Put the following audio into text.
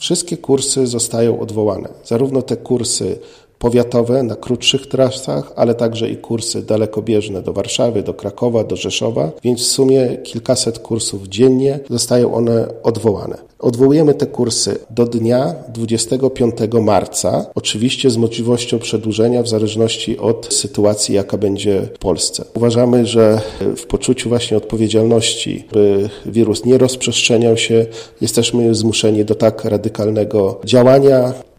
Wszystkie kursy zostają odwołane. Zarówno te kursy powiatowe na krótszych trasach, ale także i kursy dalekobieżne do Warszawy, do Krakowa, do Rzeszowa, więc w sumie kilkaset kursów dziennie zostają one odwołane. Odwołujemy te kursy do dnia 25 marca, oczywiście z możliwością przedłużenia w zależności od sytuacji, jaka będzie w Polsce. Uważamy, że w poczuciu właśnie odpowiedzialności, by wirus nie rozprzestrzeniał się, jesteśmy zmuszeni do tak radykalnego działania.